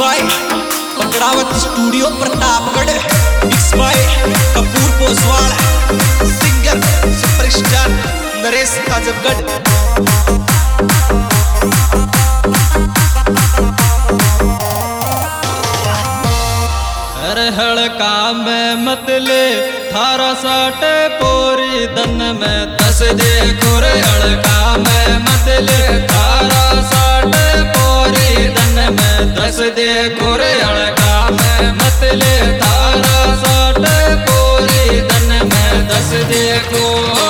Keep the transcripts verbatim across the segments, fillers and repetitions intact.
By पकड़ावत studio Pratapgarh, mix by Kapoor Poswal, singer superstar Naresh Azamgarh. हड़का में मतले थारा साठ पोरी दन में दस देखो रे हड़का में मतले थारा साठ पोरी दन में दस देखो रे हड़का में मतले थारा साठ पोरी दन में दस देखो।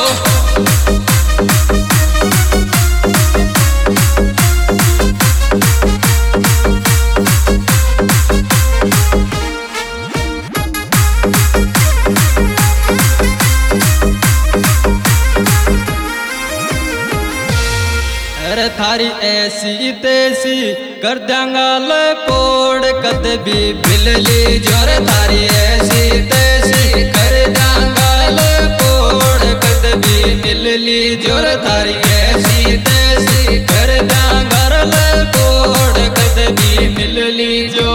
थारी ऐसी तैसी कर दंगाल कोड कद भी बिलली जोर, थारी ऐसी तैसी कर दंगाल कोड कद भी बिलली जोर, थारी ऐसी तैसी कर दंगाल कोड कद भी मिलली जो।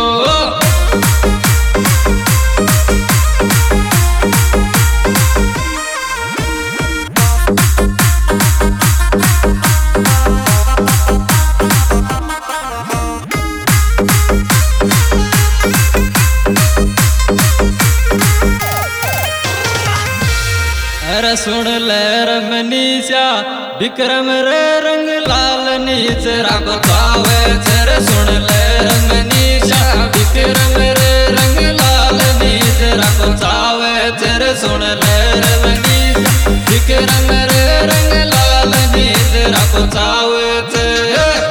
सुन ले रमनीशा विक्रम रे रंग लाल नीच राखो चावे चर, सुन ले रमनीशा विक्रम रे रंग लाल नीच राखो चावे चर, सुन ले रमनीशा विक्रम रे रंग लाल नीच राखो चावे चर।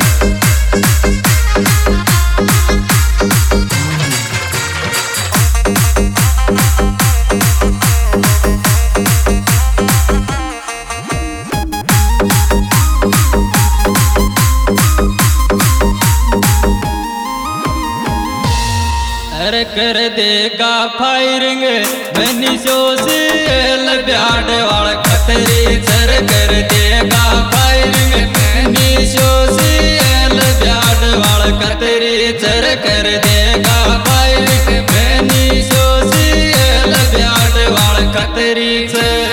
कर देगा फायरिंग मैनी सोशल ब्याड वाल खतरी सर, कर देगा फायरिंग मैनी सोशल ब्याड वाल खतरी सर, कर देगा फायरिंग मैनी सोशल ब्याड वाल खतरी सर।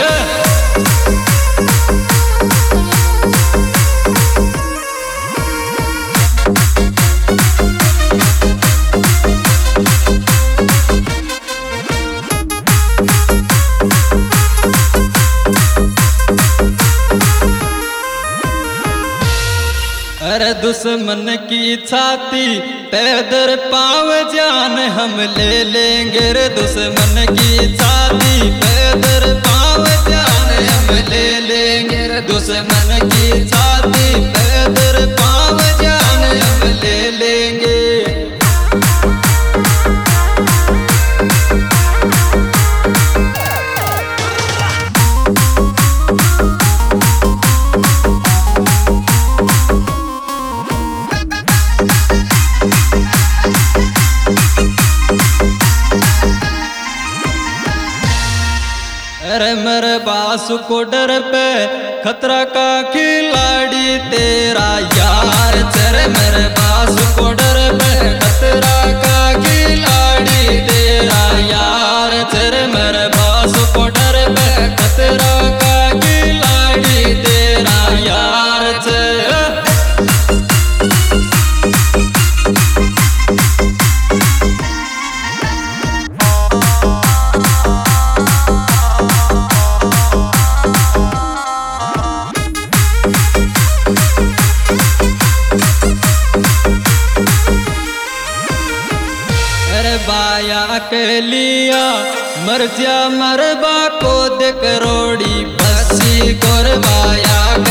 अरे दुश्मन की छाती पैदर पाव जान हम ले लेंगे रे, दुश्मन की छाती पैदर पाव जान हम ले लेंगे रे, दुश्मन की छाती पैदर पाव जान हम ले लेंगे। अरे मेरे बास को डर पे खतरा का खिलाड़ी तेरा यार चर, मेरे बास को डर पे खतरा का खिलाड़ी तेरा यार चर, मेरे बास को डर पे खतरा का खिलाड़ी तेरा यार चर। बाया के लिया मर जा मरबा को दे करोड़ी बसी गोर, बाया